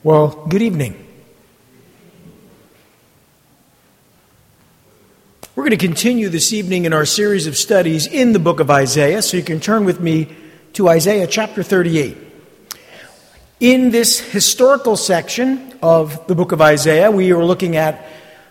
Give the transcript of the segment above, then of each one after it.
Well, good evening. We're going to continue this evening in our series of studies in the book of Isaiah, so you can turn with me to Isaiah chapter 38. In this historical section of the book of Isaiah, we are looking at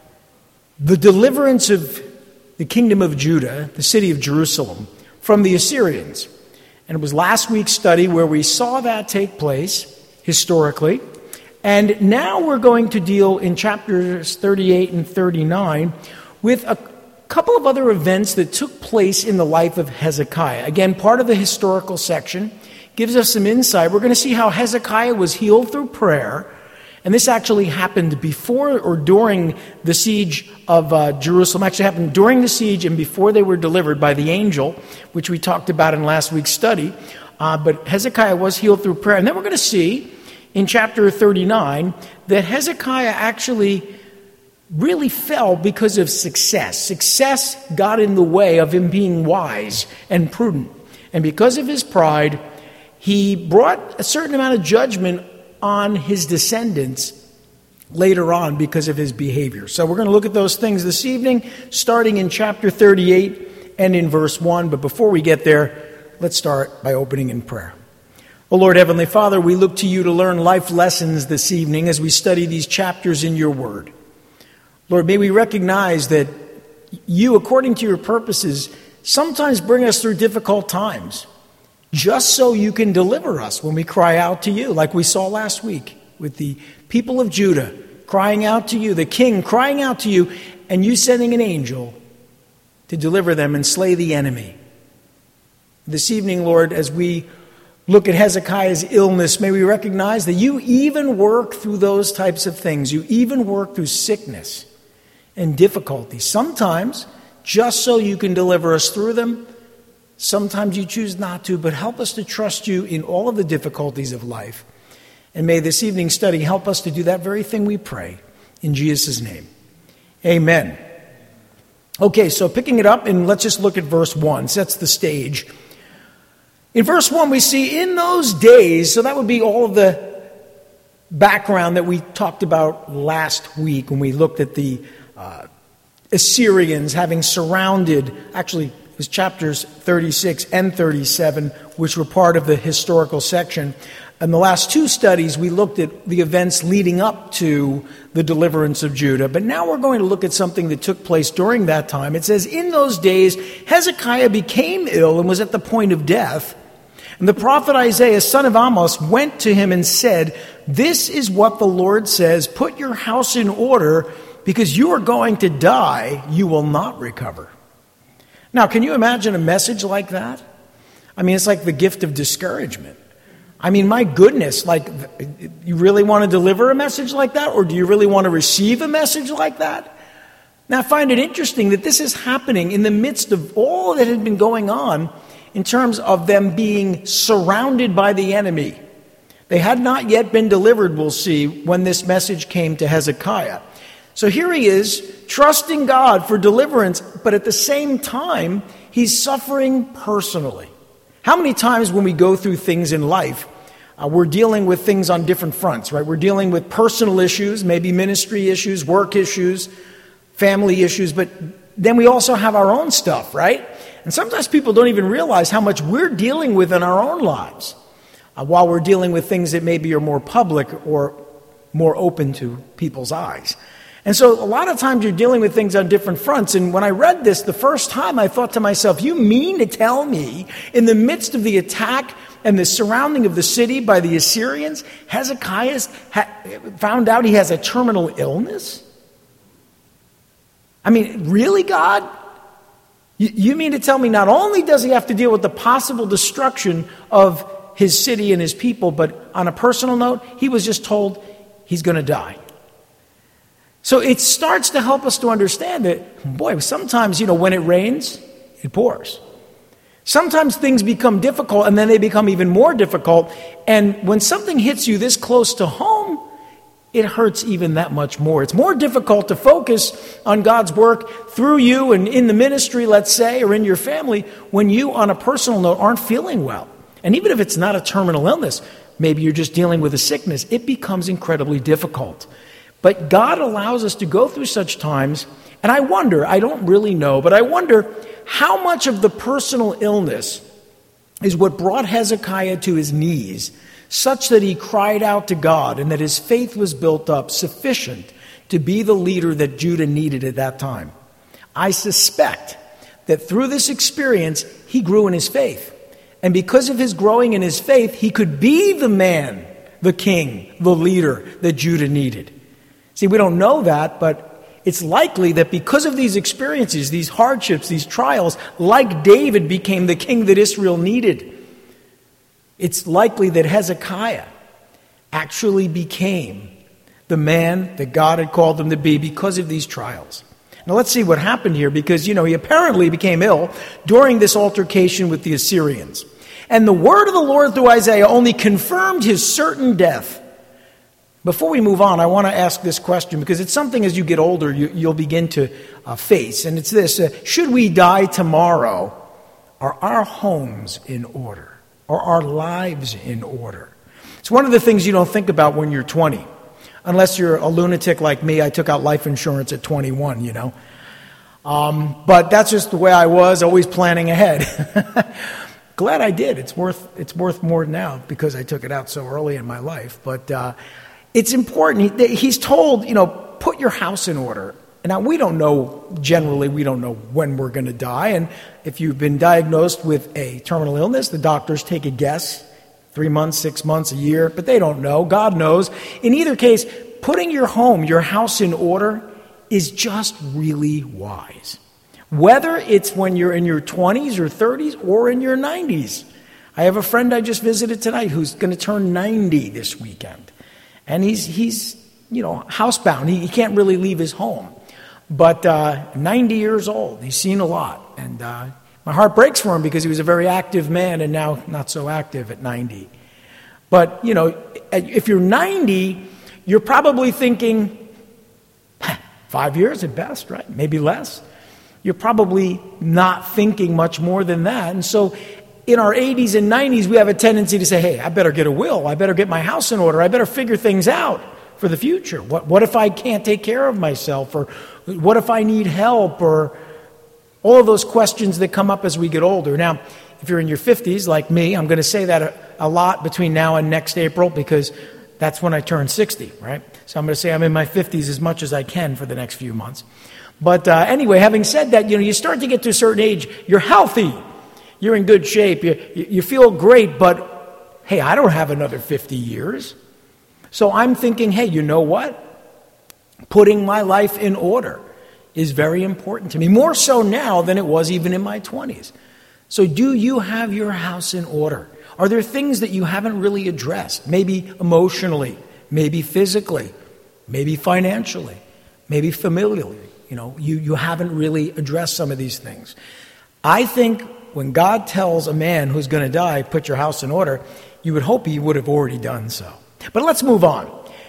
the deliverance of the kingdom of Judah, the city of Jerusalem, from the Assyrians. And it was last week's study where we saw that take place historically. And now we're going to deal in chapters 38 and 39 with a couple of other events that took place in the life of Hezekiah. Again, part of the historical section gives us some insight. We're going to see how Hezekiah was healed through prayer. And this actually happened before or during the siege of Jerusalem. Actually happened during the siege and before they were delivered by the angel, which we talked about in last week's study. But Hezekiah was healed through prayer. And then we're going to see in chapter 39 that Hezekiah actually really fell because of success. Success got in the way of him being wise and prudent. And because of his pride, he brought a certain amount of judgment on his descendants later on because of his behavior. So we're going to look at those things this evening, starting in chapter 38 and in verse 1. But before we get there, let's start by opening in prayer. Oh Lord, Heavenly Father, we look to you to learn life lessons this evening as we study these chapters in your word. Lord, may we recognize that you, according to your purposes, sometimes bring us through difficult times, just so you can deliver us when we cry out to you, like we saw last week with the people of Judah crying out to you, the king crying out to you, and you sending an angel to deliver them and slay the enemy. This evening, Lord, as we look at Hezekiah's illness, may we recognize that you even work through those types of things. You even work through sickness and difficulty. Sometimes just so you can deliver us through them. Sometimes you choose not to, but help us to trust you in all of the difficulties of life. And may this evening's study help us to do that very thing, we pray. In Jesus' name. Amen. Okay, so picking it up, and let's just look at verse 1. Sets the stage. In verse 1, we see in those days, so that would be all of the background that we talked about last week when we looked at the Assyrians having surrounded, actually it was chapters 36 and 37, which were part of the historical section. In the last two studies, we looked at the events leading up to the deliverance of Judah. But now we're going to look at something that took place during that time. It says, in those days, Hezekiah became ill and was at the point of death. And the prophet Isaiah, son of Amos, went to him and said, "This is what the Lord says, put your house in order, because you are going to die, you will not recover." Now, can you imagine a message like that? I mean, it's like the gift of discouragement. I mean, my goodness, like, you really want to deliver a message like that? Or do you really want to receive a message like that? Now, I find it interesting that this is happening in the midst of all that had been going on in terms of them being surrounded by the enemy. They had not yet been delivered, we'll see, when this message came to Hezekiah. So here he is, trusting God for deliverance, but at the same time, he's suffering personally. How many times when we go through things in life, we're dealing with things on different fronts, right? We're dealing with personal issues, maybe ministry issues, work issues, family issues, but then we also have our own stuff, right? And sometimes people don't even realize how much we're dealing with in our own lives while we're dealing with things that maybe are more public or more open to people's eyes. And so a lot of times you're dealing with things on different fronts. And when I read this the first time, I thought to myself, you mean to tell me in the midst of the attack and the surrounding of the city by the Assyrians, Hezekiah found out he has a terminal illness? I mean, really, God? You mean to tell me not only does he have to deal with the possible destruction of his city and his people, but on a personal note, he was just told he's going to die. So it starts to help us to understand that, boy, sometimes, when it rains, it pours. Sometimes things become difficult, and then they become even more difficult. And when something hits you this close to home, it hurts even that much more. It's more difficult to focus on God's work through you and in the ministry, let's say, or in your family, when you, on a personal note, aren't feeling well. And even if it's not a terminal illness, maybe you're just dealing with a sickness, it becomes incredibly difficult. But God allows us to go through such times, and I wonder, I don't really know, but I wonder how much of the personal illness is what brought Hezekiah to his knees, such that he cried out to God and that his faith was built up sufficient to be the leader that Judah needed at that time. I suspect that through this experience, he grew in his faith. And because of his growing in his faith, he could be the man, the king, the leader that Judah needed. See, we don't know that, but it's likely that because of these experiences, these hardships, these trials, like David became the king that Israel needed, it's likely that Hezekiah actually became the man that God had called him to be because of these trials. Now let's see what happened here, because, he apparently became ill during this altercation with the Assyrians. And the word of the Lord through Isaiah only confirmed his certain death. Before we move on, I want to ask this question, because it's something as you get older you'll begin to face. And it's this: should we die tomorrow, are our homes in order? Are our lives in order? It's one of the things you don't think about when you're 20. Unless you're a lunatic like me. I took out life insurance at 21, But that's just the way I was, always planning ahead. Glad I did. It's worth more now because I took it out so early in my life. But it's important. He's told, put your house in order. And now we don't know when we're going to die. And if you've been diagnosed with a terminal illness, the doctors take a guess. 3 months, 6 months, a year, but they don't know. God knows. In either case, putting your home, your house in order is just really wise. Whether it's when you're in your 20s or 30s or in your 90s. I have a friend I just visited tonight who's going to turn 90 this weekend. And he's housebound. He can't really leave his home. But 90 years old. He's seen a lot. And my heart breaks for him because he was a very active man and now not so active at 90. But, if you're 90, you're probably thinking, 5 years at best, right? Maybe less. You're probably not thinking much more than that. And so in our 80s and 90s, we have a tendency to say, hey, I better get a will. I better get my house in order. I better figure things out for the future. What if I can't take care of myself? Or what if I need help? Or all of those questions that come up as we get older. Now, if you're in your 50s, like me, I'm going to say that a lot between now and next April because that's when I turn 60, right? So I'm going to say I'm in my 50s as much as I can for the next few months. But anyway, having said that, you start to get to a certain age, you're healthy, you're in good shape, you feel great, but hey, I don't have another 50 years. So I'm thinking, hey, you know what? Putting my life in order is very important to me, more so now than it was even in my 20s. So do you have your house in order? Are there things that you haven't really addressed? Maybe emotionally, maybe physically, maybe financially, maybe familially. You haven't really addressed some of these things. I think when God tells a man who's going to die, put your house in order, you would hope he would have already done so. But let's move on.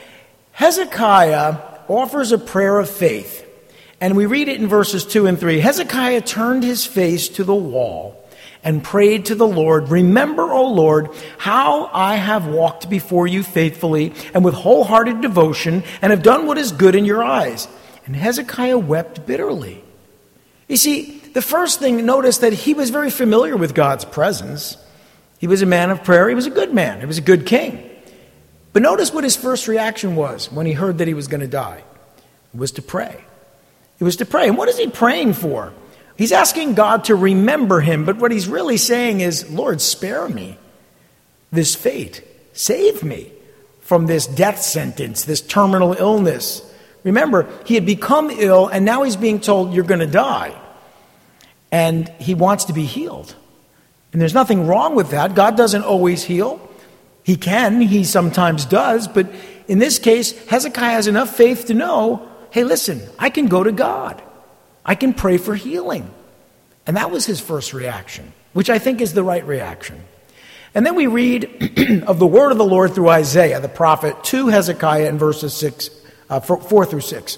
Hezekiah offers a prayer of faith. And we read it in verses 2 and 3. Hezekiah turned his face to the wall and prayed to the Lord, remember, O Lord, how I have walked before you faithfully and with wholehearted devotion and have done what is good in your eyes. And Hezekiah wept bitterly. You see, the first thing, notice that he was very familiar with God's presence. He was a man of prayer. He was a good man. He was a good king. But notice what his first reaction was when he heard that he was going to die. It was to pray. It was to pray. And what is he praying for? He's asking God to remember him, but what he's really saying is, Lord, spare me this fate. Save me from this death sentence, this terminal illness. Remember, he had become ill, and now he's being told, you're going to die. And he wants to be healed. And there's nothing wrong with that. God doesn't always heal. He can. He sometimes does. But in this case, Hezekiah has enough faith to know, hey, listen, I can go to God. I can pray for healing. And that was his first reaction, which I think is the right reaction. And then we read of the word of the Lord through Isaiah, the prophet, to Hezekiah in verses 4 through 6.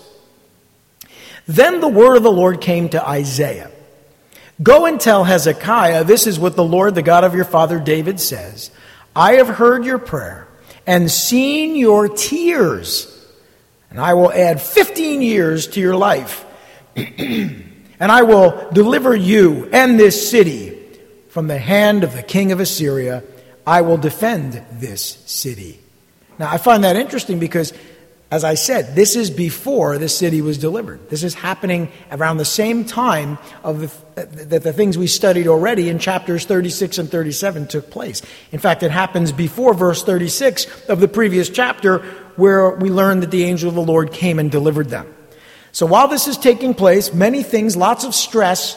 Then the word of the Lord came to Isaiah. Go and tell Hezekiah, this is what the Lord, the God of your father David, says. I have heard your prayer and seen your tears, and I will add 15 years to your life, and I will deliver you and this city from the hand of the king of Assyria. I will defend this city. Now, I find that interesting because, as I said, this is before the city was delivered. This is happening around the same time of the things we studied already in chapters 36 and 37 took place. In fact, it happens before verse 36 of the previous chapter, where we learn that the angel of the Lord came and delivered them. So while this is taking place, many things, lots of stress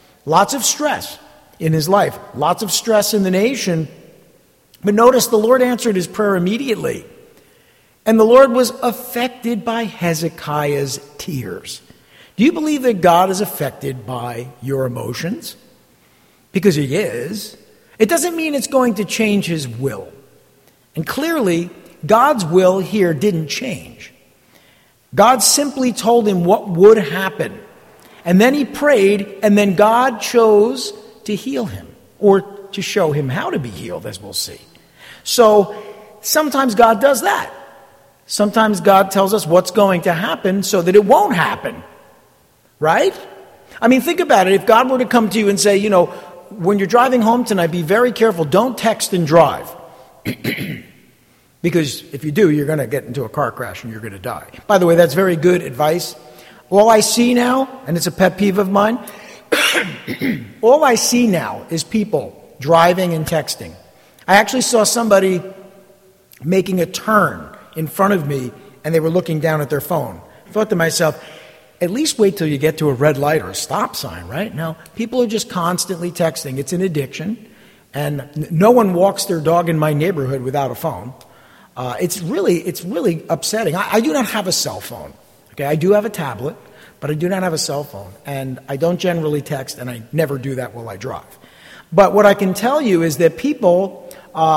in his life, lots of stress in the nation. But notice the Lord answered his prayer immediately. And the Lord was affected by Hezekiah's tears. Do you believe that God is affected by your emotions? Because he is. It doesn't mean it's going to change his will. And clearly, God's will here didn't change. God simply told him what would happen. And then he prayed, and then God chose to heal him, or to show him how to be healed, as we'll see. So sometimes God does that. Sometimes God tells us what's going to happen so that it won't happen. Right? I mean, think about it. If God were to come to you and say, when you're driving home tonight, be very careful. Don't text and drive. Because if you do, you're going to get into a car crash and you're going to die. By the way, that's very good advice. All I see now, and it's a pet peeve of mine, all I see now is people driving and texting. I actually saw somebody making a turn in front of me, and they were looking down at their phone. I thought to myself, at least wait till you get to a red light or a stop sign, right? Now, people are just constantly texting. It's an addiction, and no one walks their dog in my neighborhood without a phone. It's really upsetting. I do not have a cell phone. Okay, I do have a tablet, but I do not have a cell phone, and I don't generally text, and I never do that while I drive. But what I can tell you is that people,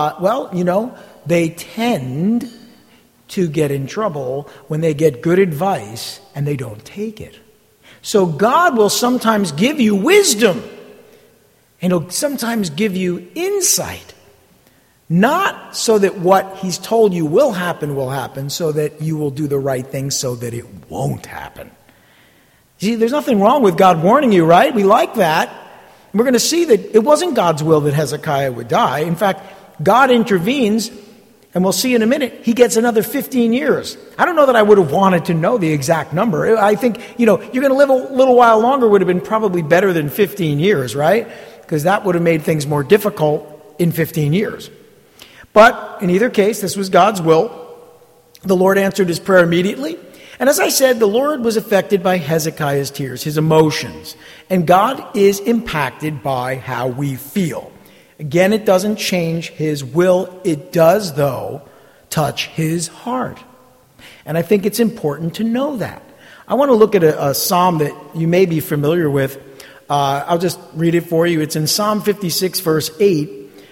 they tend to get in trouble when they get good advice and they don't take it. So God will sometimes give you wisdom, and he'll sometimes give you insight. Not so that what he's told you will happen, so that you will do the right thing so that it won't happen. See, there's nothing wrong with God warning you, right? We like that. We're going to see that it wasn't God's will that Hezekiah would die. In fact, God intervenes, and we'll see in a minute, he gets another 15 years. I don't know that I would have wanted to know the exact number. I think, you're going to live a little while longer would have been probably better than 15 years, right? Because that would have made things more difficult in 15 years. But in either case, this was God's will. The Lord answered his prayer immediately. And as I said, the Lord was affected by Hezekiah's tears, his emotions. And God is impacted by how we feel. Again, it doesn't change his will. It does, though, touch his heart. And I think it's important to know that. I want to look at a psalm that you may be familiar with. I'll just read it for you. It's in Psalm 56, verse 8.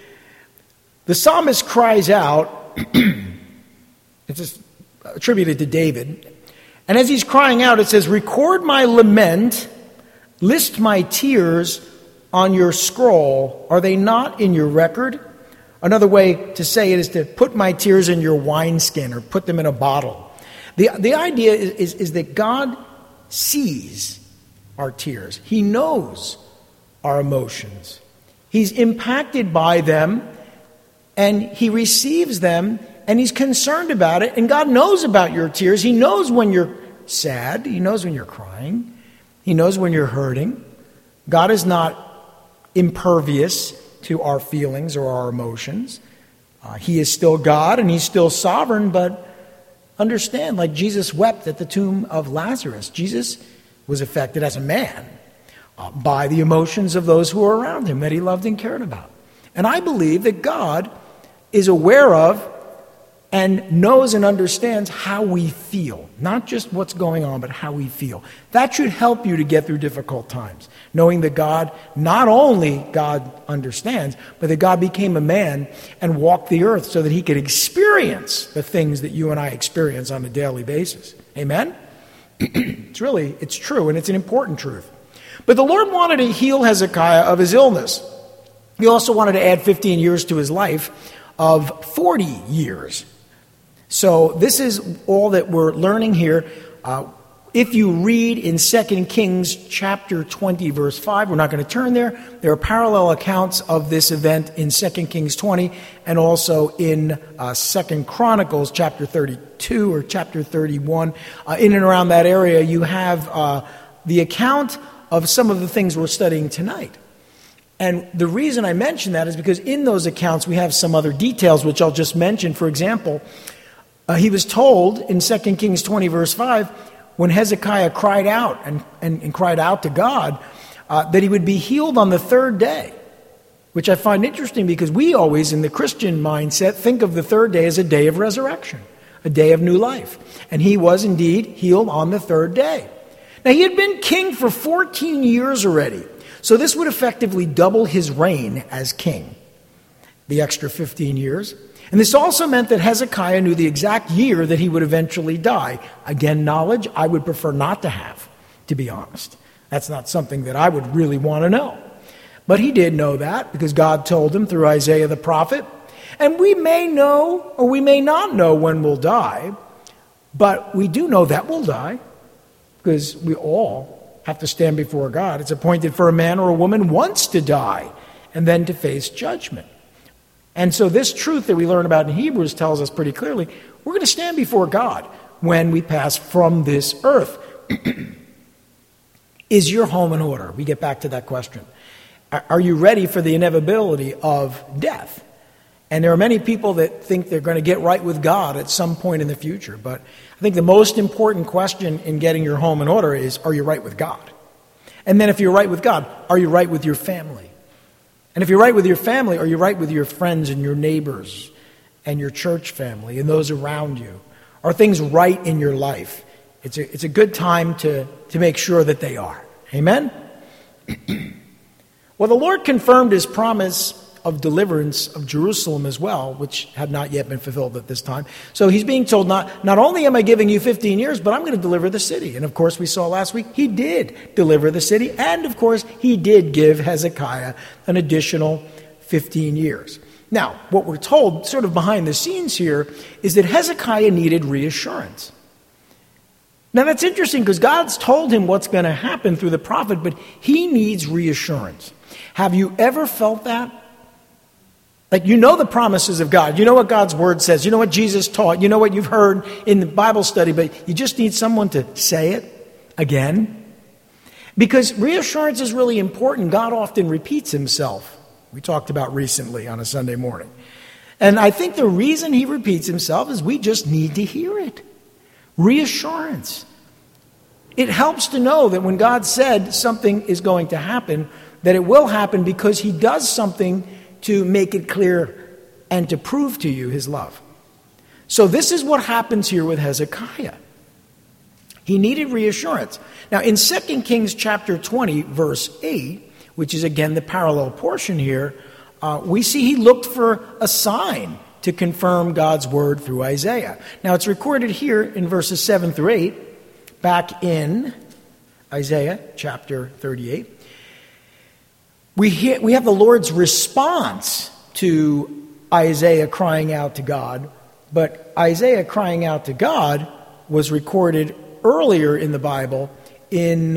The psalmist cries out, it's just attributed to David, and as he's crying out, it says, "Record my lament, list my tears on your scroll. Are they not in your record?" Another way to say it is to put my tears in your wineskin, or put them in a bottle. The idea is that God sees our tears. He knows our emotions. He's impacted by them, and he receives them, and he's concerned about it. And God knows about your tears. He knows when you're sad. He knows when you're crying. He knows when you're hurting. God is not impervious to our feelings or our emotions. He is still God, and he's still sovereign, but understand, like Jesus wept at the tomb of Lazarus, Jesus was affected as a man by the emotions of those who were around him that he loved and cared about. And I believe that God is aware of and knows and understands how we feel. Not just what's going on, but how we feel. That should help you to get through difficult times. Knowing that God, not only God understands, but that God became a man and walked the earth so that he could experience the things that you and I experience on a daily basis. Amen? It's true, and it's an important truth. But the Lord wanted to heal Hezekiah of his illness. He also wanted to add 15 years to his life. of 40 years. So this is all that we're learning here. If you read in 2 Kings chapter 20, verse 5, we're not going to turn there. There are parallel accounts of this event in 2 Kings 20 and also in 2 Chronicles chapter 32 or chapter 31. In and around that area, you have the account of some of the things we're studying tonight. And the reason I mention that is because in those accounts we have some other details which I'll just mention. For example, he was told in 2 Kings 20, verse 5, when Hezekiah cried out and cried out to God, that he would be healed on the third day, which I find interesting because we always, in the Christian mindset, think of the third day as a day of resurrection, a day of new life. And he was indeed healed on the third day. Now, he had been king for 14 years already, so this would effectively double his reign as king, the extra 15 years. And this also meant that Hezekiah knew the exact year that he would eventually die. Again, knowledge I would prefer not to have, to be honest. That's not something that I would really want to know. But he did know that because God told him through Isaiah the prophet. And we may know or we may not know when we'll die, but we do know that we'll die because we all have to stand before God. It's appointed for a man or a woman once to die and then to face judgment. And so this truth that we learn about in Hebrews tells us pretty clearly, we're going to stand before God when we pass from this earth. Is your home in order? We get back to that question. Are you ready for the inevitability of death? And there are many people that think they're going to get right with God at some point in the future. But I think the most important question in getting your home in order is, are you right with God? And then if you're right with God, are you right with your family? And if you're right with your family, are you right with your friends and your neighbors and your church family and those around you? Are things right in your life? It's a good time to make sure that they are. Amen? Well, the Lord confirmed his promise of deliverance of Jerusalem as well, which had not yet been fulfilled at this time. So he's being told, not only am I giving you 15 years, but I'm going to deliver the city. And of course, we saw last week, he did deliver the city. And of course, he did give Hezekiah an additional 15 years. Now, what we're told, sort of behind the scenes here, is that Hezekiah needed reassurance. Now, that's interesting because God's told him what's going to happen through the prophet, but he needs reassurance. Have you ever felt that? Like, you know the promises of God. You know what God's word says. You know what Jesus taught. You know what you've heard in the Bible study, but you just need someone to say it again. Because reassurance is really important. God often repeats himself. We talked about recently on a Sunday morning. And I think the reason he repeats himself is we just need to hear it. Reassurance. It helps to know that when God said something is going to happen, that it will happen because he does something to make it clear and to prove to you his love. So this is what happens here with Hezekiah. He needed reassurance. Now in 2 Kings chapter 20, verse 8, which is again the parallel portion here, we see he looked for a sign to confirm God's word through Isaiah. Now it's recorded here in verses 7 through 8, back in Isaiah chapter 38. We have the Lord's response to Isaiah crying out to God, but Isaiah crying out to God was recorded earlier in the Bible in,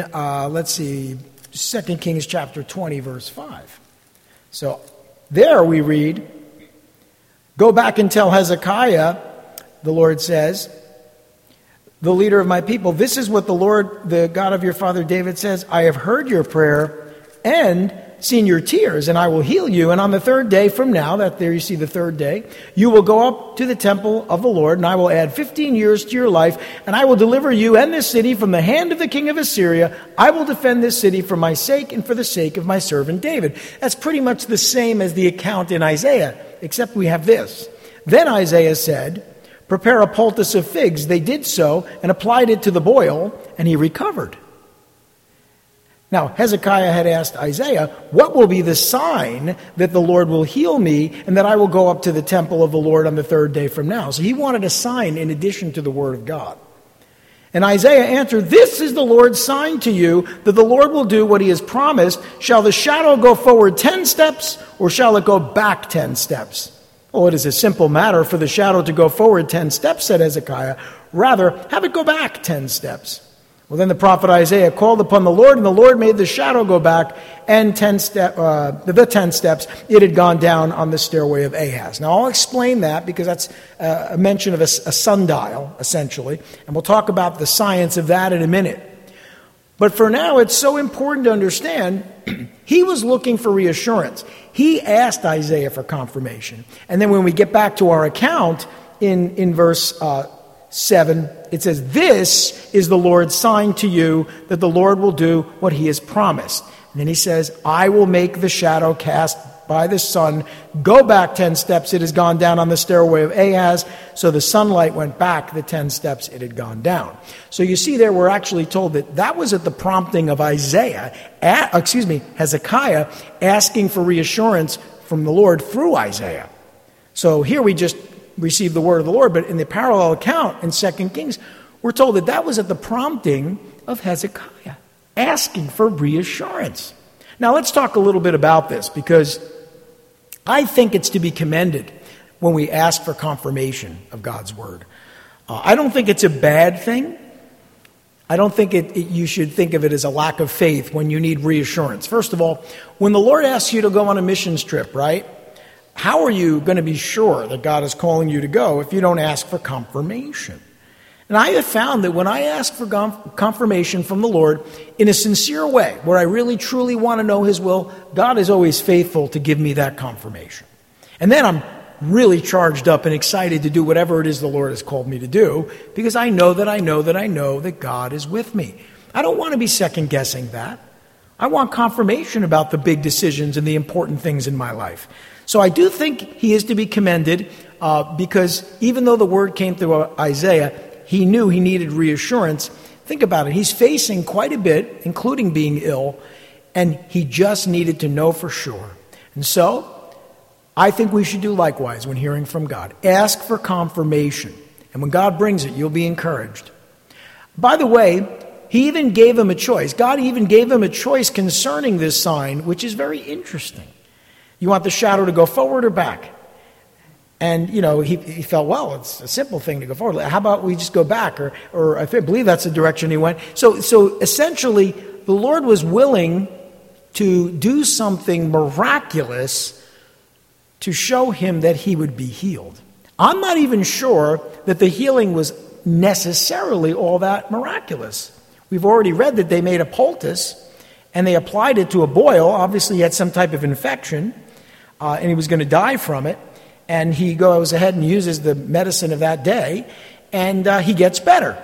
2 Kings chapter 20, verse 5. So there we read, "Go back and tell Hezekiah," the Lord says, "the leader of my people, this is what the Lord, the God of your father David says, I have heard your prayer and seen your tears, and I will heal you. And on the third day from now," that there you see the third day, "you will go up to the temple of the Lord, and I will add 15 years to your life, and I will deliver you and this city from the hand of the king of Assyria. I will defend this city for my sake and for the sake of my servant David." That's pretty much the same as the account in Isaiah, except we have this. "Then Isaiah said, 'Prepare a poultice of figs.' They did so and applied it to the boil, and he recovered." Now, Hezekiah had asked Isaiah, "What will be the sign that the Lord will heal me and that I will go up to the temple of the Lord on the third day from now?" So he wanted a sign in addition to the word of God. And Isaiah answered, "This is the Lord's sign to you, that the Lord will do what he has promised. Shall the shadow go forward 10 steps, or shall it go back 10 steps? Oh, it is a simple matter for the shadow to go forward 10 steps, said Hezekiah. Rather, have it go back 10 steps. Well, then the prophet Isaiah called upon the Lord, and the Lord made the shadow go back, and the 10 steps, it had gone down on the stairway of Ahaz. Now, I'll explain that because that's a mention of a sundial, essentially, and we'll talk about the science of that in a minute. But for now, it's so important to understand, he was looking for reassurance. He asked Isaiah for confirmation. And then when we get back to our account in verse 7, it says, "This is the Lord's sign to you that the Lord will do what he has promised." And then he says, "I will make the shadow cast by the sun go back 10 steps. It has gone down on the stairway of Ahaz." So the sunlight went back the 10 steps it had gone down. So you see there, we're actually told that was at the prompting of Hezekiah asking for reassurance from the Lord through Isaiah. So here we just receive the word of the Lord, but in the parallel account in 2 Kings, we're told that was at the prompting of Hezekiah, asking for reassurance. Now let's talk a little bit about this, because I think it's to be commended when we ask for confirmation of God's word. I don't think it's a bad thing. I don't think you should think of it as a lack of faith when you need reassurance. First of all, when the Lord asks you to go on a missions trip, right? How are you going to be sure that God is calling you to go if you don't ask for confirmation? And I have found that when I ask for confirmation from the Lord in a sincere way, where I really truly want to know his will, God is always faithful to give me that confirmation. And then I'm really charged up and excited to do whatever it is the Lord has called me to do, because I know that God is with me. I don't want to be second-guessing that. I want confirmation about the big decisions and the important things in my life. So I do think he is to be commended because even though the word came through Isaiah, he knew he needed reassurance. Think about it. He's facing quite a bit, including being ill, and he just needed to know for sure. And so I think we should do likewise when hearing from God. Ask for confirmation. And when God brings it, you'll be encouraged. By the way, he even gave him a choice. God even gave him a choice concerning this sign, which is very interesting. You want the shadow to go forward or back? And, he felt, well, it's a simple thing to go forward. How about we just go back? Or I believe that's the direction he went. So essentially, the Lord was willing to do something miraculous to show him that he would be healed. I'm not even sure that the healing was necessarily all that miraculous. We've already read that they made a poultice, and they applied it to a boil. Obviously, he had some type of infection, and he was going to die from it. And he goes ahead and uses the medicine of that day, and he gets better.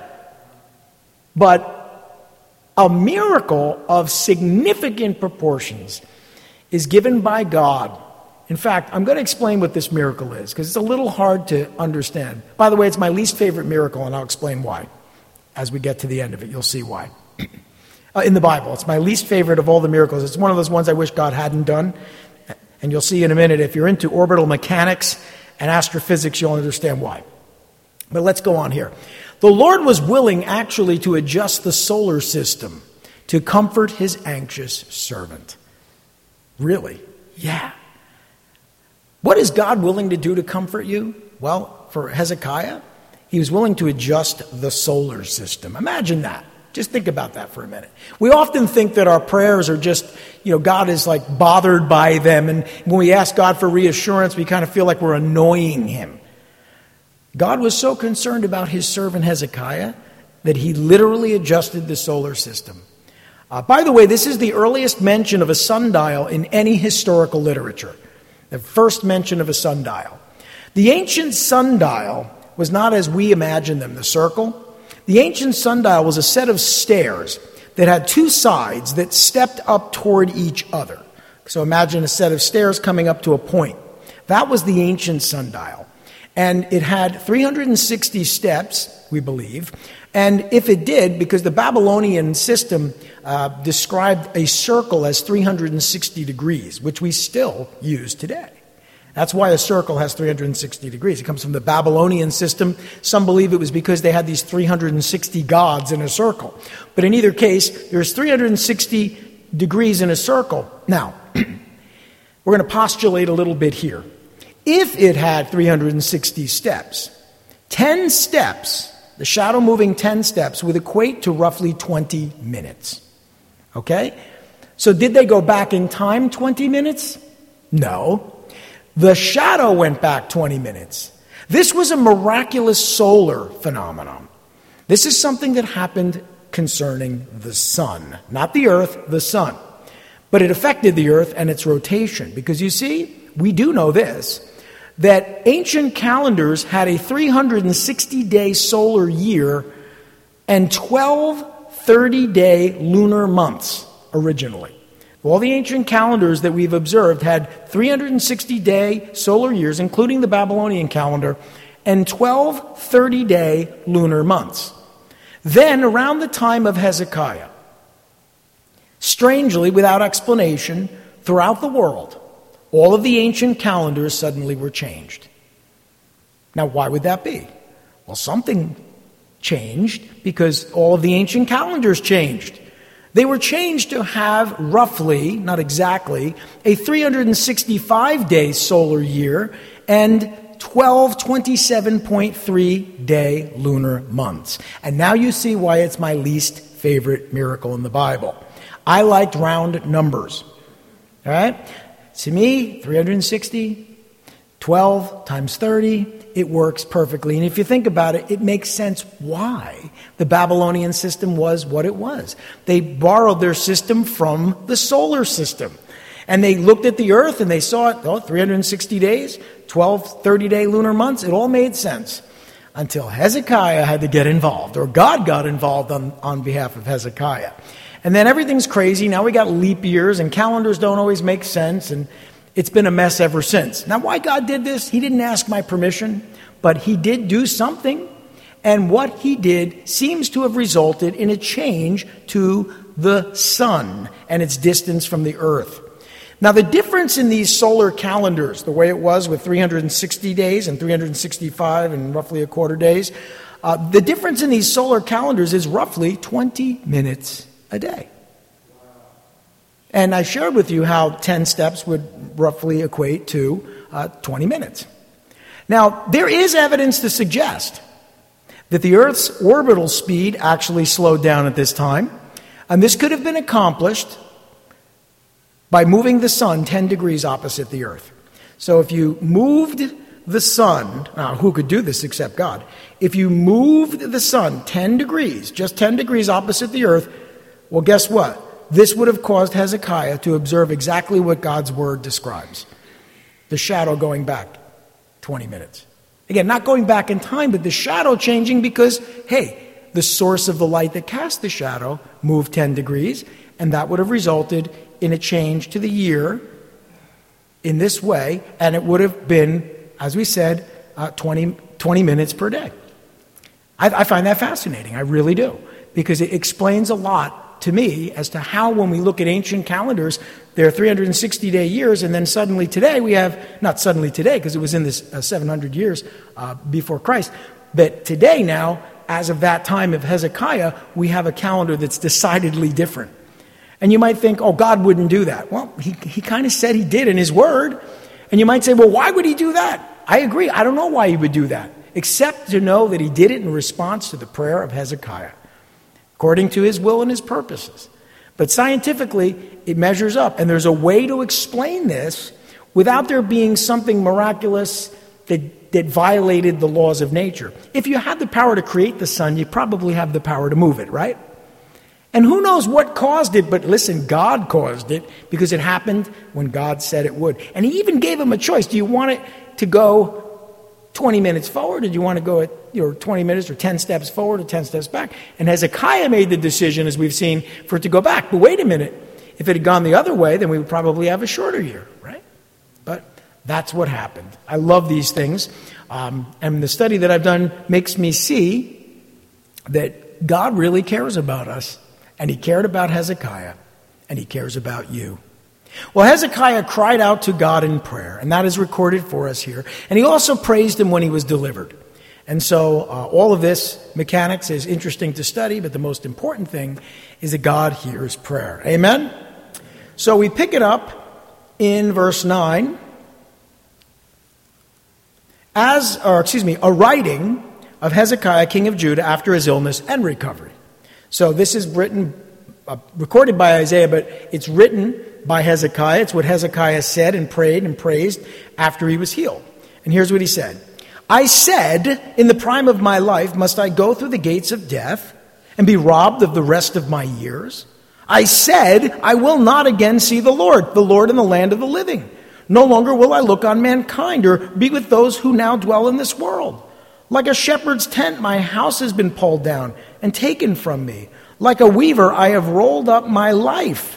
But a miracle of significant proportions is given by God. In fact, I'm going to explain what this miracle is, because it's a little hard to understand. By the way, it's my least favorite miracle, and I'll explain why. As we get to the end of it, you'll see why. In the Bible, it's my least favorite of all the miracles. It's one of those ones I wish God hadn't done. And you'll see in a minute, if you're into orbital mechanics and astrophysics, you'll understand why. But let's go on here. The Lord was willing actually to adjust the solar system to comfort his anxious servant. Really? Yeah. What is God willing to do to comfort you? Well, for Hezekiah, he was willing to adjust the solar system. Imagine that. Just think about that for a minute. We often think that our prayers are just, God is like bothered by them. And when we ask God for reassurance, we kind of feel like we're annoying him. God was so concerned about his servant Hezekiah that he literally adjusted the solar system. By the way, this is the earliest mention of a sundial in any historical literature. The first mention of a sundial. The ancient sundial was not as we imagine them, the circle. The ancient sundial was a set of stairs that had two sides that stepped up toward each other. So imagine a set of stairs coming up to a point. That was the ancient sundial. And it had 360 steps, we believe. And if it did, because the Babylonian system described a circle as 360 degrees, which we still use today. That's why a circle has 360 degrees. It comes from the Babylonian system. Some believe it was because they had these 360 gods in a circle. But in either case, there's 360 degrees in a circle. Now, we're going to postulate a little bit here. if it had 360 steps, 10 steps, the shadow moving 10 steps would equate to roughly 20 minutes. Okay? So did they go back in time 20 minutes? No. The shadow went back 20 minutes. This was a miraculous solar phenomenon. This is something that happened concerning the sun, not the earth, the sun. But it affected the earth and its rotation. Because you see, we do know this, that ancient calendars had a 360-day solar year and 12 30-day lunar months originally. All the ancient calendars that we've observed had 360-day solar years, including the Babylonian calendar, and 12 30-day lunar months. Then, around the time of Hezekiah, strangely, without explanation, throughout the world, all of the ancient calendars suddenly were changed. Now, why would that be? Well, something changed because all of the ancient calendars changed. They were changed to have roughly, not exactly, a 365-day solar year and 12 27.3-day lunar months. And now you see why it's my least favorite miracle in the Bible. I liked round numbers. All right? To me, 360, 12 times 30, it works perfectly. And if you think about it, it makes sense why the Babylonian system was what it was. They borrowed their system from the solar system. And they looked at the earth and they saw it, 360 days, 12 30-day lunar months. It all made sense until Hezekiah had to get involved, or God got involved on behalf of Hezekiah. And then everything's crazy. Now we got leap years and calendars don't always make sense, and it's been a mess ever since. Now why God did this, he didn't ask my permission, but he did do something. And what he did seems to have resulted in a change to the sun and its distance from the earth. Now the difference in these solar calendars, the way it was with 360 days and 365 and roughly a quarter days, the difference in these solar calendars is roughly 20 minutes a day. And I shared with you how 10 steps would roughly equate to 20 minutes. Now, there is evidence to suggest that the Earth's orbital speed actually slowed down at this time. And this could have been accomplished by moving the sun 10 degrees opposite the Earth. So if you moved the sun, who could do this except God? If you moved the sun 10 degrees, just 10 degrees opposite the Earth, well, guess what? This would have caused Hezekiah to observe exactly what God's word describes. The shadow going back 20 minutes. Again, not going back in time, but the shadow changing because, hey, the source of the light that cast the shadow moved 10 degrees, and that would have resulted in a change to the year in this way, and it would have been, as we said, 20 minutes per day. I find that fascinating. I really do, because it explains a lot to me as to how, when we look at ancient calendars, there are 360-day years, and then suddenly today we have, not suddenly today, because it was in this 700 years before Christ, but today now, as of that time of Hezekiah, we have a calendar that's decidedly different. And you might think, oh, God wouldn't do that. Well, he kind of said he did in his word. And you might say, well, why would he do that? I agree. I don't know why he would do that, except to know that he did it in response to the prayer of Hezekiah, according to his will and his purposes. But scientifically, it measures up. And there's a way to explain this without there being something miraculous that violated the laws of nature. If you had the power to create the sun, you probably have the power to move it, right? And who knows what caused it, but listen, God caused it because it happened when God said it would. And he even gave him a choice. Do you want it to go 20 minutes forward, or do you want to go at 20 minutes or 10 steps forward or 10 steps back? And Hezekiah made the decision, as we've seen, for it to go back. But wait a minute. If it had gone the other way, then we would probably have a shorter year, right? But that's what happened. I love these things. And the study that I've done makes me see that God really cares about us. And he cared about Hezekiah, and he cares about you. Well, Hezekiah cried out to God in prayer, and that is recorded for us here. And he also praised him when he was delivered. And so all of this mechanics is interesting to study, but the most important thing is that God hears prayer. Amen? So we pick it up in verse 9 a writing of Hezekiah, king of Judah, after his illness and recovery. So this is recorded by Isaiah, but it's written by Hezekiah. It's what Hezekiah said and prayed and praised after he was healed. And here's what he said. I said, in the prime of my life, must I go through the gates of death and be robbed of the rest of my years? I said, I will not again see the Lord in the land of the living. No longer will I look on mankind or be with those who now dwell in this world. Like a shepherd's tent, my house has been pulled down and taken from me. Like a weaver, I have rolled up my life,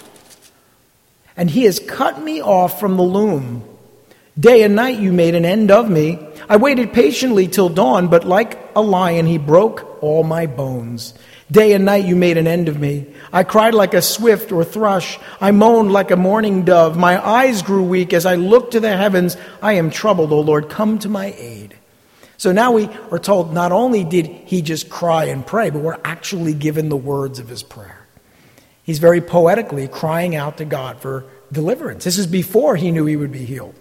and he has cut me off from the loom. Day and night you made an end of me. I waited patiently till dawn, but like a lion he broke all my bones. Day and night you made an end of me. I cried like a swift or thrush. I moaned like a mourning dove. My eyes grew weak as I looked to the heavens. I am troubled, O Lord, come to my aid. So now we are told not only did he just cry and pray, but we're actually given the words of his prayer. He's very poetically crying out to God for deliverance. This is before he knew he would be healed.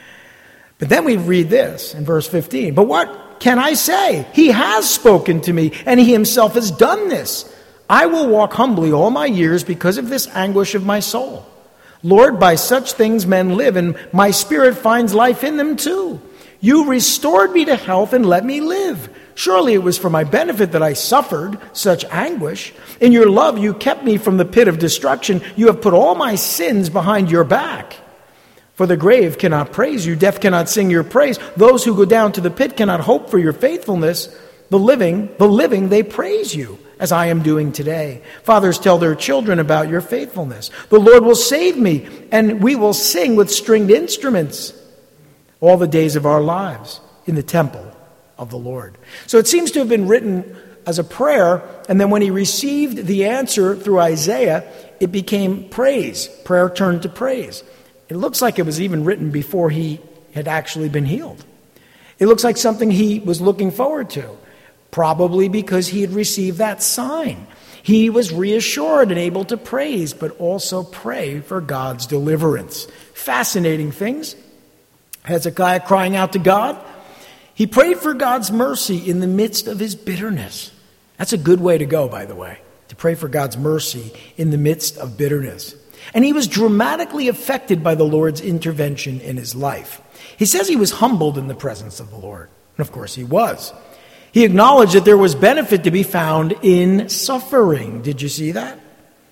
But then we read this in verse 15. But what can I say? He has spoken to me, and he himself has done this. I will walk humbly all my years because of this anguish of my soul. Lord, by such things men live, and my spirit finds life in them too. You restored me to health and let me live. Surely it was for my benefit that I suffered such anguish. In your love you kept me from the pit of destruction. You have put all my sins behind your back. For the grave cannot praise you. Death cannot sing your praise. Those who go down to the pit cannot hope for your faithfulness. The living, they praise you, as I am doing today. Fathers tell their children about your faithfulness. The Lord will save me, and we will sing with stringed instruments all the days of our lives in the temple of the Lord. So it seems to have been written as a prayer, and then when he received the answer through Isaiah, it became praise. Prayer turned to praise. It looks like it was even written before he had actually been healed. It looks like something he was looking forward to, probably because he had received that sign. He was reassured and able to praise, but also pray for God's deliverance. Fascinating things. Hezekiah crying out to God. He prayed for God's mercy in the midst of his bitterness. That's a good way to go, by the way, to pray for God's mercy in the midst of bitterness. And he was dramatically affected by the Lord's intervention in his life. He says he was humbled in the presence of the Lord. And of course he was. He acknowledged that there was benefit to be found in suffering. Did you see that?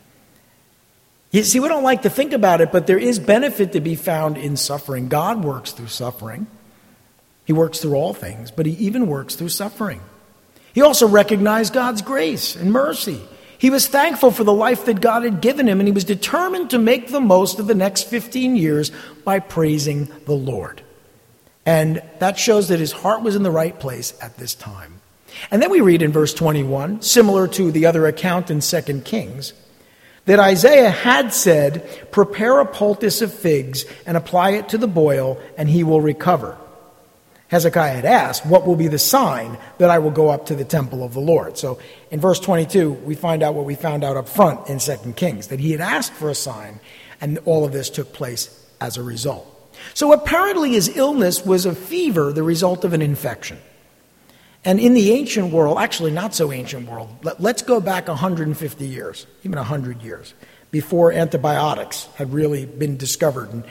You see, we don't like to think about it, but there is benefit to be found in suffering. God works through suffering. He works through all things, but he even works through suffering. He also recognized God's grace and mercy. He was thankful for the life that God had given him, and he was determined to make the most of the next 15 years by praising the Lord. And that shows that his heart was in the right place at this time. And then we read in verse 21, similar to the other account in 2 Kings, that Isaiah had said, prepare a poultice of figs and apply it to the boil, and he will recover. Hezekiah had asked, what will be the sign that I will go up to the temple of the Lord? So in verse 22, we find out what we found out up front in 2 Kings, that he had asked for a sign, and all of this took place as a result. So apparently his illness was a fever, the result of an infection. And in the ancient world, actually not so ancient world, let's go back 150 years, even 100 years, before antibiotics had really been discovered. And,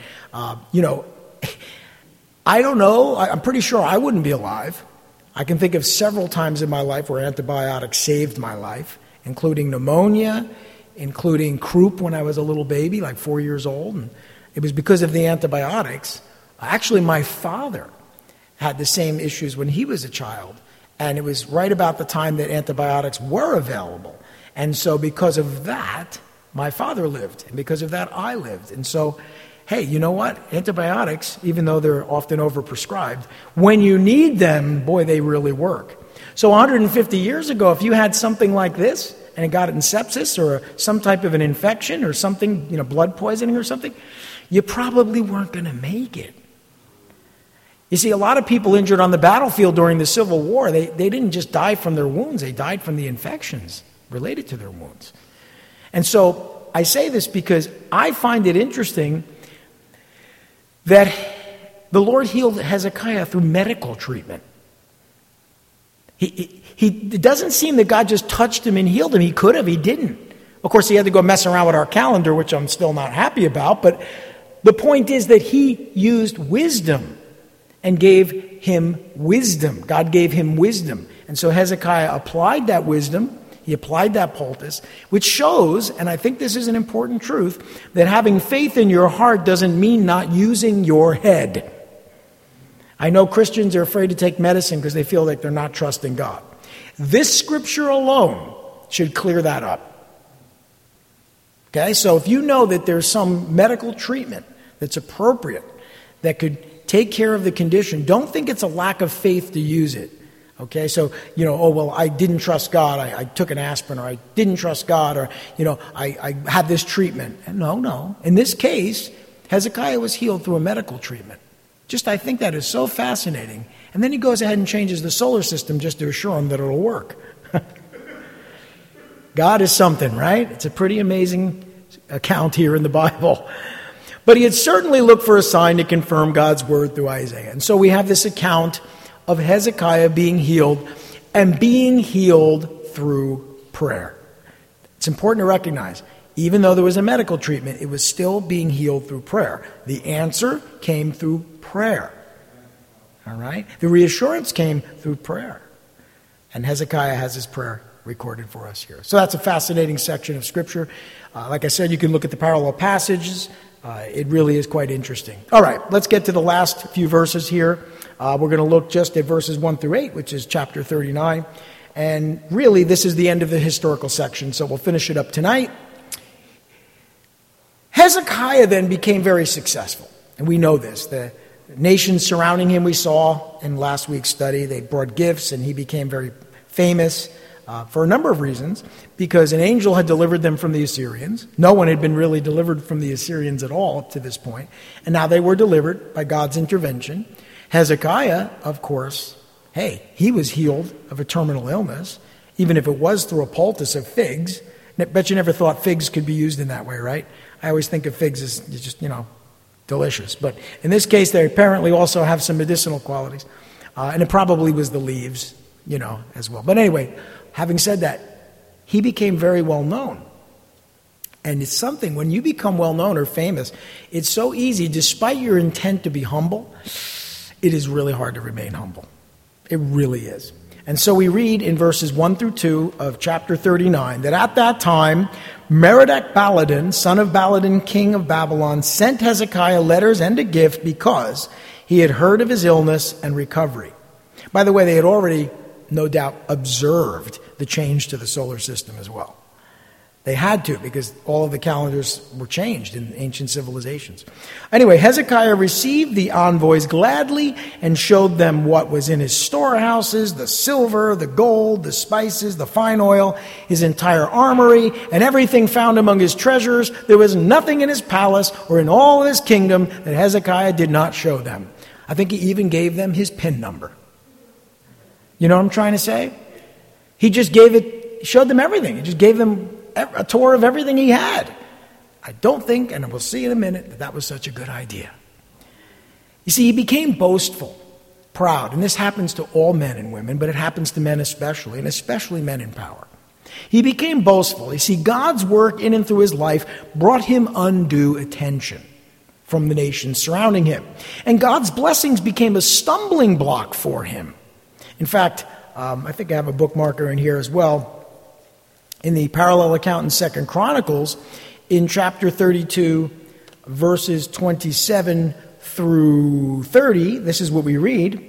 I don't know, I'm pretty sure I wouldn't be alive. I can think of several times in my life where antibiotics saved my life, including pneumonia, including croup when I was a little baby, like 4 years old. And it was because of the antibiotics. Actually, my father had the same issues when he was a child. And it was right about the time that antibiotics were available. And so because of that, my father lived. And because of that, I lived. And so, hey, you know what? Antibiotics, even though they're often overprescribed, when you need them, boy, they really work. So 150 years ago, if you had something like this, and it got it in sepsis or some type of an infection or something, blood poisoning or something, you probably weren't going to make it. You see, a lot of people injured on the battlefield during the Civil War, they didn't just die from their wounds, they died from the infections related to their wounds. And so I say this because I find it interesting that the Lord healed Hezekiah through medical treatment. It doesn't seem that God just touched him and healed him. He could have, he didn't. Of course, he had to go mess around with our calendar, which I'm still not happy about, but the point is that he used wisdom and gave him wisdom. God gave him wisdom. And so Hezekiah applied that wisdom, he applied that poultice, which shows, and I think this is an important truth, that having faith in your heart doesn't mean not using your head. I know Christians are afraid to take medicine because they feel like they're not trusting God. This scripture alone should clear that up. Okay, so if you know that there's some medical treatment that's appropriate, that could take care of the condition, don't think it's a lack of faith to use it. Okay, so, I didn't trust God, I took an aspirin, or I didn't trust God, or, I had this treatment. And no. In this case, Hezekiah was healed through a medical treatment. I think that is so fascinating. And then he goes ahead and changes the solar system just to assure him that it'll work. God is something, right? It's a pretty amazing account here in the Bible. But he had certainly looked for a sign to confirm God's word through Isaiah. And so we have this account of Hezekiah being healed, and being healed through prayer. It's important to recognize, even though there was a medical treatment, it was still being healed through prayer. The answer came through prayer. All right? The reassurance came through prayer. And Hezekiah has his prayer recorded for us here. So that's a fascinating section of Scripture. Like I said, you can look at the parallel passages. It really is quite interesting. All right, let's get to the last few verses here. We're going to look just at verses 1 through 8, which is chapter 39. And really, this is the end of the historical section, so we'll finish it up tonight. Hezekiah then became very successful, and we know this. The nations surrounding him, we saw in last week's study, they brought gifts, and he became very famous for a number of reasons, because an angel had delivered them from the Assyrians. No one had been really delivered from the Assyrians at all up to this point, and now they were delivered by God's intervention. Hezekiah, of course, he was healed of a terminal illness, even if it was through a poultice of figs. I bet you never thought figs could be used in that way, right? I always think of figs as just, delicious. But in this case, they apparently also have some medicinal qualities. And it probably was the leaves, as well. But anyway, having said that, he became very well known. And it's something, when you become well known or famous, it's so easy, despite your intent to be humble, it is really hard to remain humble. It really is. And so we read in verses 1 through 2 of chapter 39 that at that time, Merodach-Baladan, son of Baladan, king of Babylon, sent Hezekiah letters and a gift because he had heard of his illness and recovery. By the way, they had already, no doubt, observed the change to the solar system as well. They had to, because all of the calendars were changed in ancient civilizations. Anyway, Hezekiah received the envoys gladly and showed them what was in his storehouses, the silver, the gold, the spices, the fine oil, his entire armory, and everything found among his treasures. There was nothing in his palace or in all of his kingdom that Hezekiah did not show them. I think he even gave them his PIN number. You know what I'm trying to say? He just showed them everything. He just gave them a tour of everything he had. I don't think, and we'll see in a minute, that was such a good idea. You see, he became boastful, proud, and this happens to all men and women, but it happens to men especially, and especially men in power. He became boastful. You see, God's work in and through his life brought him undue attention from the nations surrounding him, and God's blessings became a stumbling block for him. In fact, I think I have a bookmarker in here as well. In the parallel account in 2 Chronicles, in chapter 32, verses 27 through 30, this is what we read.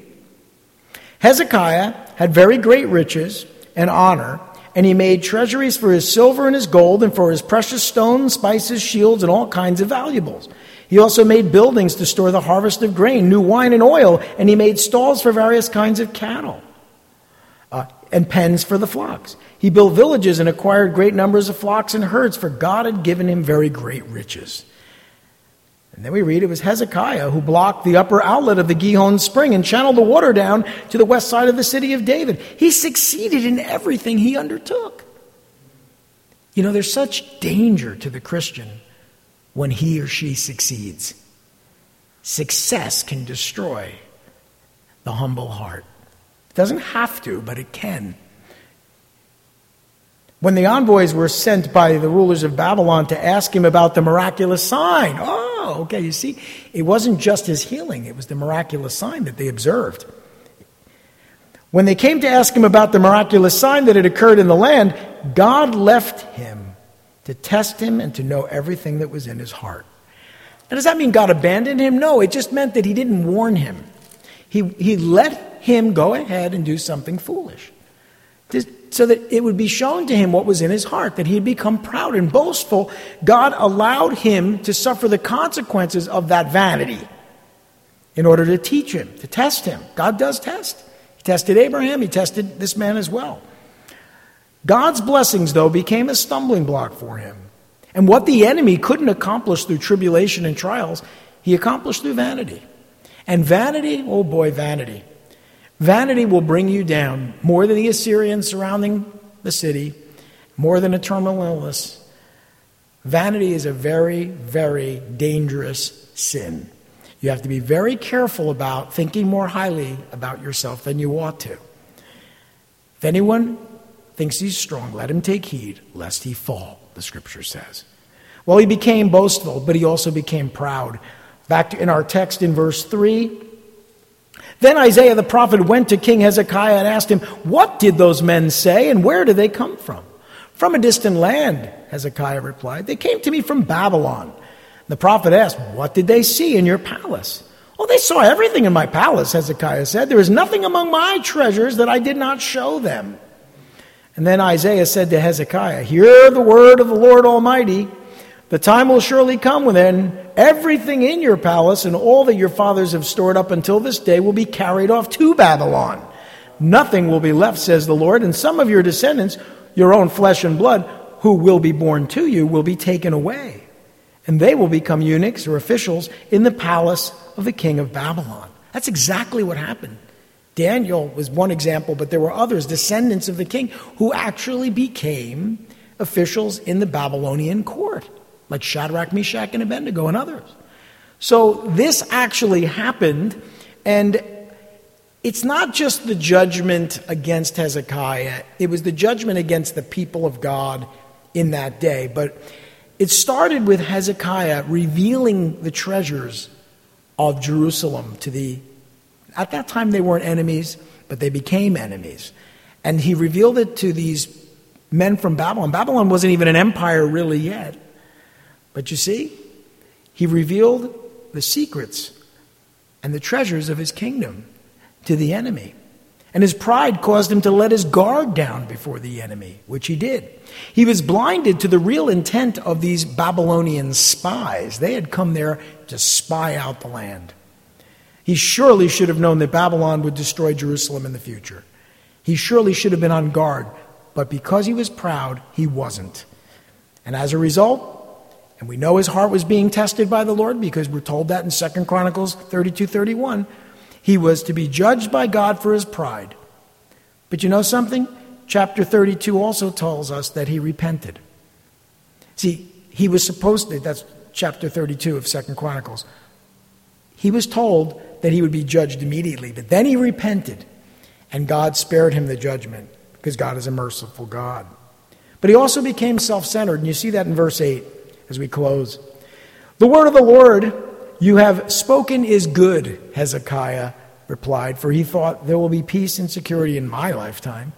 Hezekiah had very great riches and honor, and he made treasuries for his silver and his gold, and for his precious stones, spices, shields, and all kinds of valuables. He also made buildings to store the harvest of grain, new wine and oil, and he made stalls for various kinds of cattle, and pens for the flocks. He built villages and acquired great numbers of flocks and herds, for God had given him very great riches. And then we read it was Hezekiah who blocked the upper outlet of the Gihon spring and channeled the water down to the west side of the city of David. He succeeded in everything he undertook. There's such danger to the Christian when he or she succeeds. Success can destroy the humble heart. It doesn't have to, but it can. When the envoys were sent by the rulers of Babylon to ask him about the miraculous sign, okay, you see, it wasn't just his healing, it was the miraculous sign that they observed. When they came to ask him about the miraculous sign that had occurred in the land, God left him to test him and to know everything that was in his heart. Now, does that mean God abandoned him? No, it just meant that he didn't warn him. He let him go ahead and do something foolish, so that it would be shown to him what was in his heart, that he had become proud and boastful. God allowed him to suffer the consequences of that vanity in order to teach him, to test him. God does test. He tested Abraham. He tested this man as well. God's blessings, though, became a stumbling block for him. And what the enemy couldn't accomplish through tribulation and trials, he accomplished through vanity. And vanity, oh boy, vanity. Vanity will bring you down more than the Assyrians surrounding the city, more than a terminal illness. Vanity is a very, very dangerous sin. You have to be very careful about thinking more highly about yourself than you ought to. If anyone thinks he's strong, let him take heed lest he fall, the scripture says. Well, he became boastful, but he also became proud. Back in our text in verse 3, then Isaiah the prophet went to King Hezekiah and asked him, "What did those men say, and where did they come from?" "From a distant land," Hezekiah replied. "They came to me from Babylon." The prophet asked, "What did they see in your palace?" "Oh, they saw everything in my palace," Hezekiah said. "There is nothing among my treasures that I did not show them." And then Isaiah said to Hezekiah, "Hear the word of the Lord Almighty. The time will surely come when everything in your palace and all that your fathers have stored up until this day will be carried off to Babylon. Nothing will be left, says the Lord, and some of your descendants, your own flesh and blood, who will be born to you, will be taken away. And they will become eunuchs or officials in the palace of the king of Babylon." That's exactly what happened. Daniel was one example, but there were others, descendants of the king, who actually became officials in the Babylonian court, like Shadrach, Meshach, and Abednego and others. So this actually happened, and it's not just the judgment against Hezekiah, it was the judgment against the people of God in that day. But it started with Hezekiah revealing the treasures of Jerusalem at that time they weren't enemies, but they became enemies. And he revealed it to these men from Babylon. Babylon wasn't even an empire really yet. But you see, he revealed the secrets and the treasures of his kingdom to the enemy. And his pride caused him to let his guard down before the enemy, which he did. He was blinded to the real intent of these Babylonian spies. They had come there to spy out the land. He surely should have known that Babylon would destroy Jerusalem in the future. He surely should have been on guard, but because he was proud, he wasn't. And as a result, and we know his heart was being tested by the Lord because we're told that in 2 Chronicles 32:31, he was to be judged by God for his pride. But you know something? Chapter 32 also tells us that he repented. See, he was supposed to, that's chapter 32 of 2 Chronicles. He was told that he would be judged immediately, but then he repented, and God spared him the judgment because God is a merciful God. But he also became self-centered, and you see that in verse 8 as we close. "The word of the Lord you have spoken is good," Hezekiah replied, for he thought, "There will be peace and security in my lifetime."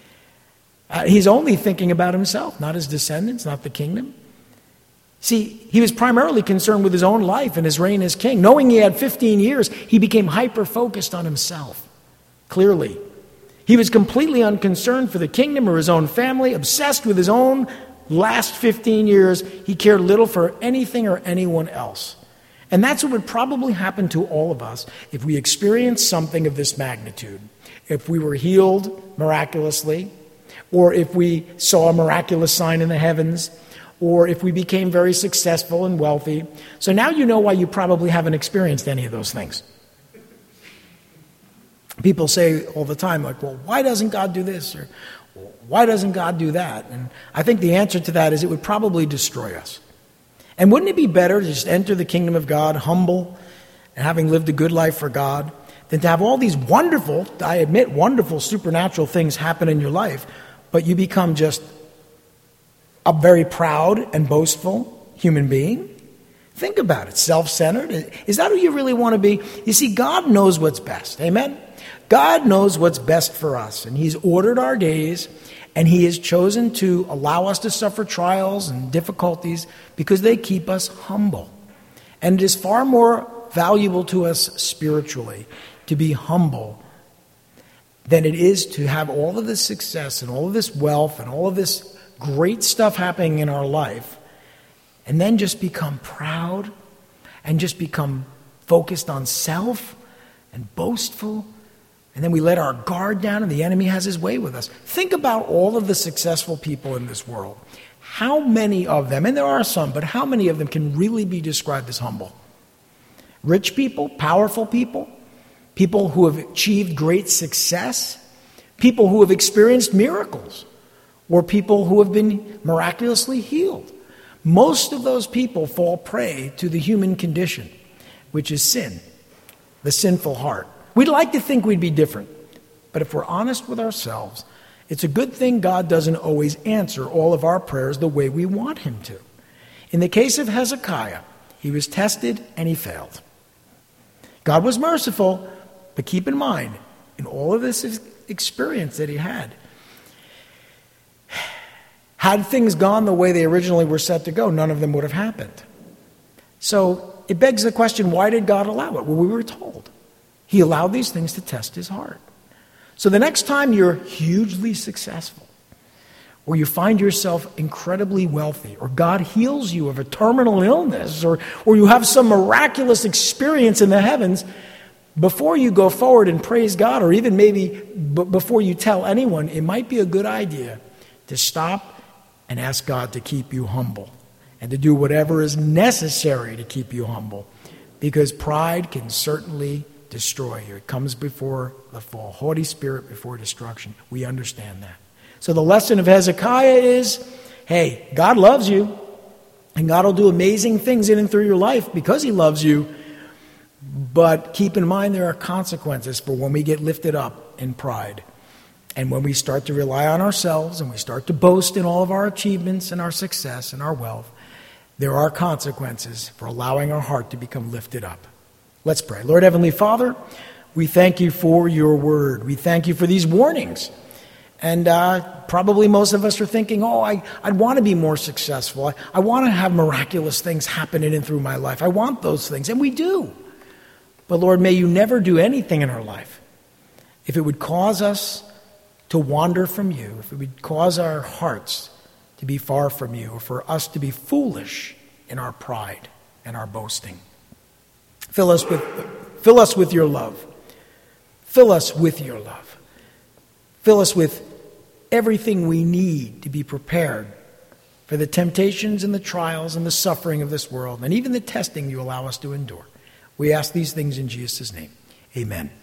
He's only thinking about himself, not his descendants, not the kingdom. See, he was primarily concerned with his own life and his reign as king. Knowing he had 15 years, he became hyper-focused on himself. Clearly, he was completely unconcerned for the kingdom or his own family, obsessed with his own last 15 years. He cared little for anything or anyone else. And that's what would probably happen to all of us if we experienced something of this magnitude. If we were healed miraculously, or if we saw a miraculous sign in the heavens, or if we became very successful and wealthy. So now you know why you probably haven't experienced any of those things. People say all the time, like, well, why doesn't God do this? Or why doesn't God do that? And I think the answer to that is it would probably destroy us. And wouldn't it be better to just enter the kingdom of God humble and having lived a good life for God than to have all these wonderful, I admit, wonderful supernatural things happen in your life, but you become just a very proud and boastful human being? Think about it. Self-centered? Is that who you really want to be? You see, God knows what's best. Amen? God knows what's best for us, and He's ordered our days, and He has chosen to allow us to suffer trials and difficulties because they keep us humble. And it is far more valuable to us spiritually to be humble than it is to have all of this success and all of this wealth and all of this great stuff happening in our life and then just become proud and just become focused on self and boastful. And then we let our guard down and the enemy has his way with us. Think about all of the successful people in this world. How many of them, and there are some, but how many of them can really be described as humble? Rich people, powerful people, people who have achieved great success, people who have experienced miracles, or people who have been miraculously healed. Most of those people fall prey to the human condition, which is sin, the sinful heart. We'd like to think we'd be different, but if we're honest with ourselves, it's a good thing God doesn't always answer all of our prayers the way we want Him to. In the case of Hezekiah, he was tested and he failed. God was merciful, but keep in mind, in all of this experience that he had things gone the way they originally were set to go, none of them would have happened. So it begs the question, why did God allow it? Well, we were told. He allowed these things to test his heart. So the next time you're hugely successful, or you find yourself incredibly wealthy, or God heals you of a terminal illness, or you have some miraculous experience in the heavens, before you go forward and praise God, or even maybe before you tell anyone, it might be a good idea to stop and ask God to keep you humble and to do whatever is necessary to keep you humble, because pride can certainly destroy you. It comes before the fall. Haughty spirit before destruction. We understand that. So the lesson of Hezekiah is, hey, God loves you, and God will do amazing things in and through your life because He loves you. But keep in mind there are consequences for when we get lifted up in pride. And when we start to rely on ourselves and we start to boast in all of our achievements and our success and our wealth, there are consequences for allowing our heart to become lifted up. Let's pray. Lord Heavenly Father, we thank You for Your word. We thank You for these warnings. And probably most of us are thinking, I'd want to be more successful. I want to have miraculous things happen in and through my life. I want those things, and we do. But Lord, may You never do anything in our life if it would cause us to wander from You, if it would cause our hearts to be far from You, or for us to be foolish in our pride and our boasting. Fill us with Your love. Fill us with Your love. Fill us with everything we need to be prepared for the temptations and the trials and the suffering of this world, and even the testing You allow us to endure. We ask these things in Jesus' name. Amen.